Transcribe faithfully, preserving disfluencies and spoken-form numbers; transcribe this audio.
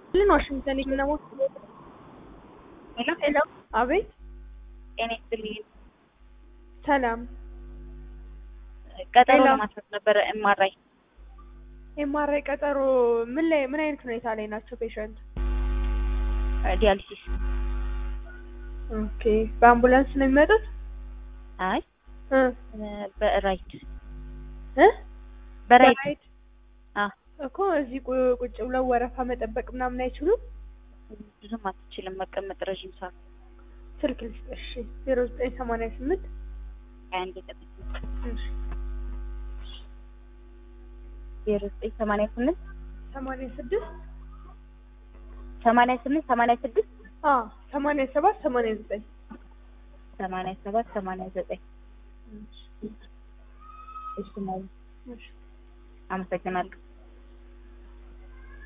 ልን ዋሽንግተን ነው ሄሎ ሄሎ አቤት እኔ ስልኝ ሰላም ቀጠሮ ለማስፈት ነበር ኤምአርአይ ኤምአርአይ ቀጠሮ ምን ላይ ምን አይነት ሁኔታ ላይ ናቸው ፔሸንት ዲያሊሲስ ኦኬ በአምቡላንስ ነው የሚመጡት አይ እ በራይድ እ በራይድ አ እኮ እዚህ ቁጭ ብለው ወረፋ መጠበቅ ምናምን አይችሉም ብዙም አትችልም መቀመጥ ረጅም ሰዓት ስልክ ልስጥሽ ዜሮ ዘጠኝ ሰማንያ ስምንት አንድ ቀጥታ እሺ ዜሮ ዘጠኝ ሰማንያ ስምንት ሰማንያ ስድስት ሰማንያ ስምንት ሰማንያ ስድስት አ ሰማንያ ሰባት ሰማንያ ዘጠኝ ሰማንያ ሰባት ሰማንያ ዘጠኝ እሺ ማለት እሺ አመሰግናለሁ